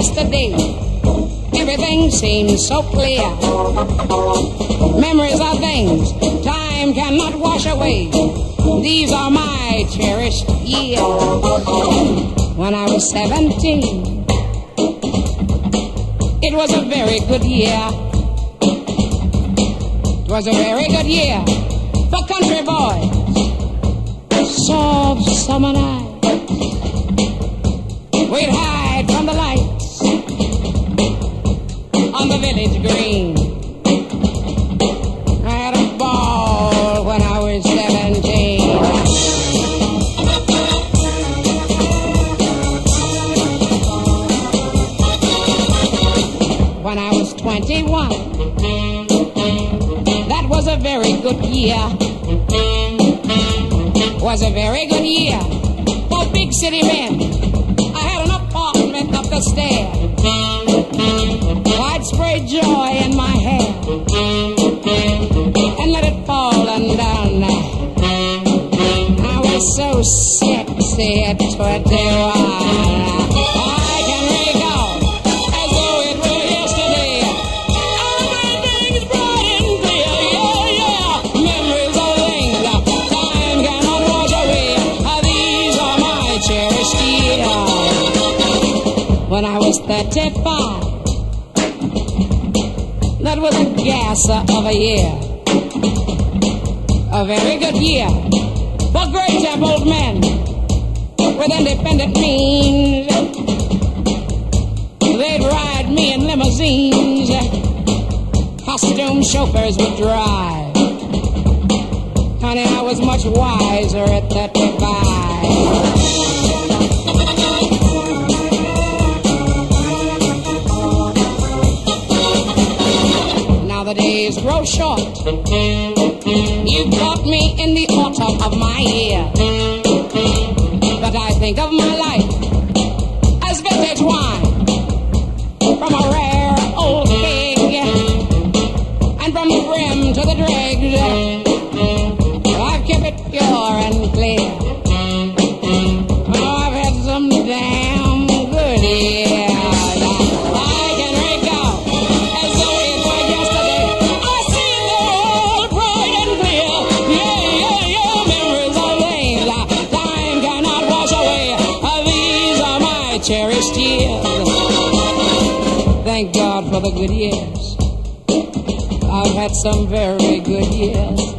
yesterday. Everything seems so clear. Memories are things time cannot wash away. These are my cherished years. When I was 17, it was a very good year. It was a very good year for country boys. Soft summer nights, we'd hide from the lights on the village green. I had a ball when I was 17. When I was 21, that was a very good year. Was a very good year for big city men. I had an apartment up the stairs. I'd spray joy in my hair and let it fall and down there. I was so sexy at 21. I can recall as though it were yesterday. Everything's bright and clear, yeah, yeah. Memories of things time cannot wash away. These are my cherished years. When I was 35, that was a gasser of a year. A very good year for great templed men with independent means. They'd ride me in limousines. Costume chauffeurs would drive. Honey, I was much wiser at 35. The days grow short. You caught me in the autumn of my year. But I think of my life as vintage wine from a rare old fig, and from the brim to the dregs I've kept it pure and clear. Oh, I've had some damn good years. Cherished years. Thank God for the good years. I've had some very good years.